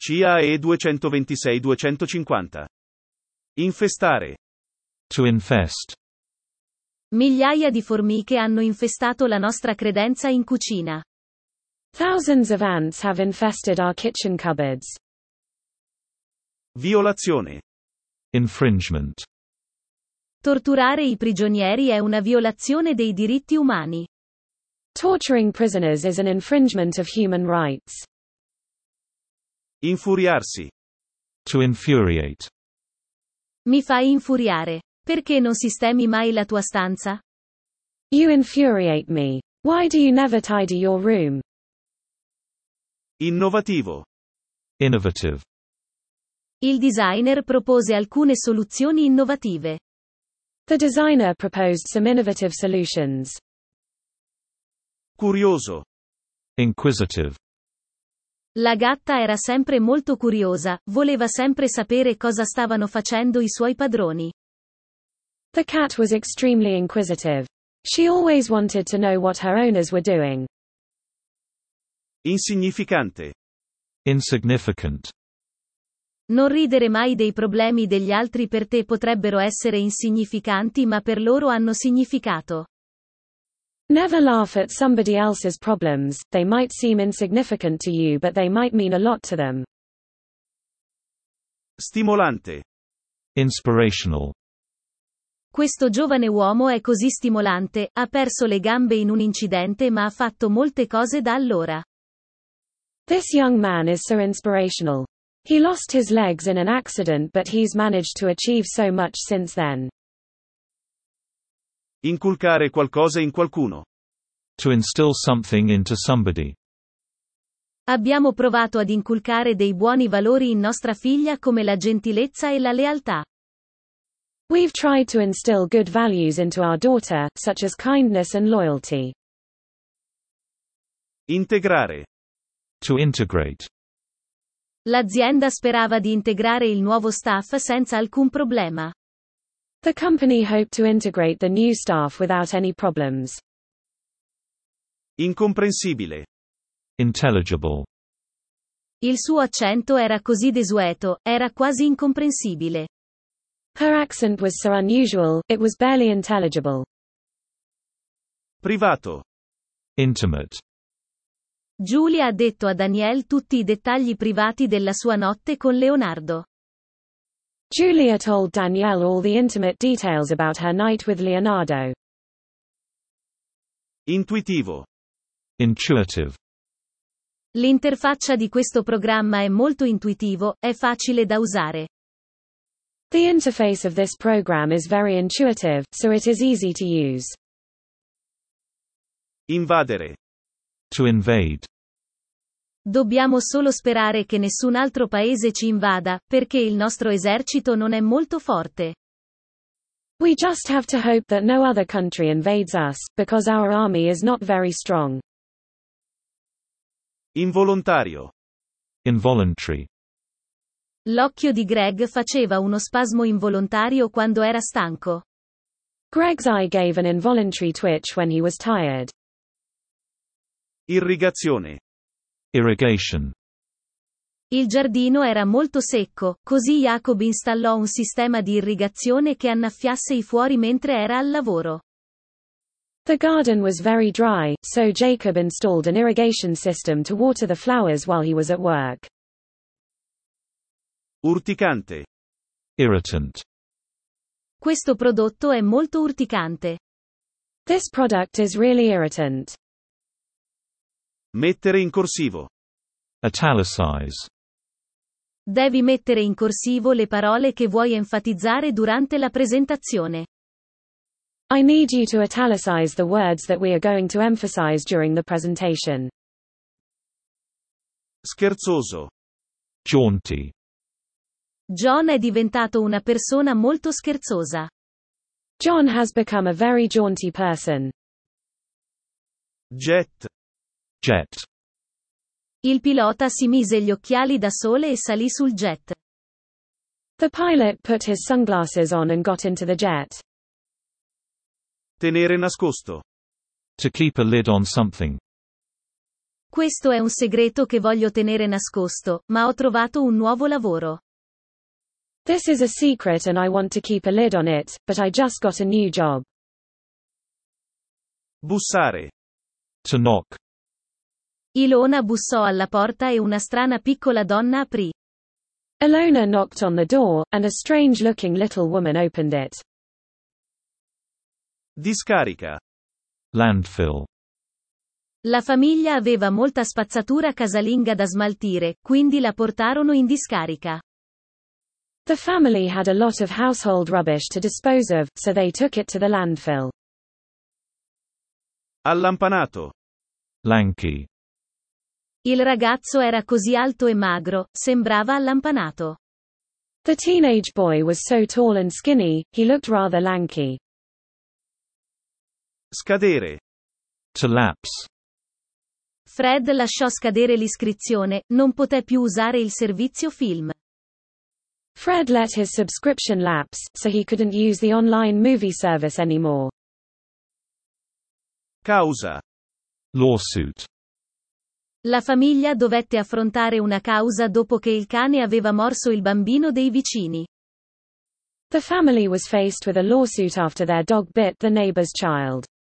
CAE 226-250. Infestare. To infest. Migliaia di formiche hanno infestato la nostra credenza in cucina. Thousands of ants have infested our kitchen cupboards. Violazione. Infringement. Torturare i prigionieri è una violazione dei diritti umani. Torturing prisoners is an infringement of human rights. Infuriarsi. To infuriate. Mi fai infuriare. Perché non sistemi mai la tua stanza? You infuriate me. Why do you never tidy your room? Innovativo. Innovative. Il designer propose alcune soluzioni innovative. The designer proposed some innovative solutions. Curioso. Inquisitive. La gatta era sempre molto curiosa, voleva sempre sapere cosa stavano facendo i suoi padroni. The cat was extremely inquisitive. She always wanted to know what her owners were doing. Insignificante. Insignificant. Non ridere mai dei problemi degli altri, per te potrebbero essere insignificanti ma per loro hanno significato. Never laugh at somebody else's problems, they might seem insignificant to you but they might mean a lot to them. Stimolante. Inspirational. Questo giovane uomo è così stimolante, ha perso le gambe in un incidente ma ha fatto molte cose da allora. This young man is so inspirational. He lost his legs in an accident but he's managed to achieve so much since then. Inculcare qualcosa in qualcuno. To instill something into somebody. Abbiamo provato ad inculcare dei buoni valori in nostra figlia come la gentilezza e la lealtà. We've tried to instill good values into our daughter, such as kindness and loyalty. Integrare. To integrate. L'azienda sperava di integrare il nuovo staff senza alcun problema. The company hoped to integrate the new staff without any problems. Incomprensibile. Intelligible. Il suo accento era così desueto, era quasi incomprensibile. Her accent was so unusual, it was barely intelligible. Privato. Intimate. Giulia ha detto a Danielle tutti i dettagli privati della sua notte con Leonardo. Julia told Danielle all the intimate details about her night with Leonardo. Intuitivo. Intuitive. L'interfaccia di questo programma è molto intuitivo, è facile da usare. The interface of this program is very intuitive, so it is easy to use. Invadere. To invade. Dobbiamo solo sperare che nessun altro paese ci invada, perché il nostro esercito non è molto forte. We just have to hope that no other country invades us, because our army is not very strong. Involontario. Involuntary. L'occhio di Greg faceva uno spasmo involontario quando era stanco. Greg's eye gave an involuntary twitch when he was tired. Irrigazione. Irrigation. Il giardino era molto secco, così Jacob installò un sistema di irrigazione che annaffiasse i fuori mentre era al lavoro. The garden was very dry, so Jacob installed an irrigation system to water the flowers while he was at work. Urticante. Irritant. Questo prodotto è molto urticante. This product is really irritant. Mettere in corsivo. Italicize. Devi mettere in corsivo le parole che vuoi enfatizzare durante la presentazione. I need you to italicize the words that we are going to emphasize during the presentation. Scherzoso. Jaunty. John è diventato una persona molto scherzosa. John has become a very jaunty person. Jet. Jet. Il pilota si mise gli occhiali da sole e salì sul jet. The pilot put his sunglasses on and got into the jet. Tenere nascosto. To keep a lid on something. Questo è un segreto che voglio tenere nascosto, ma ho trovato un nuovo lavoro. This is a secret and I want to keep a lid on it, but I just got a new job. Bussare. To knock. Ilona bussò alla porta e una strana piccola donna aprì. Ilona knocked on the door, and a strange-looking little woman opened it. Discarica. Landfill. La famiglia aveva molta spazzatura casalinga da smaltire, quindi la portarono in discarica. The family had a lot of household rubbish to dispose of, so they took it to the landfill. Allampanato. Lanky. Il ragazzo era così alto e magro, sembrava allampanato. The teenage boy was so tall and skinny, he looked rather lanky. Scadere. To lapse. Fred lasciò scadere l'iscrizione, non poté più usare il servizio film. Fred let his subscription lapse, so he couldn't use the online movie service anymore. Causa. Lawsuit. La famiglia dovette affrontare una causa dopo che il cane aveva morso il bambino dei vicini. The family was faced with a lawsuit after their dog bit the neighbor's child.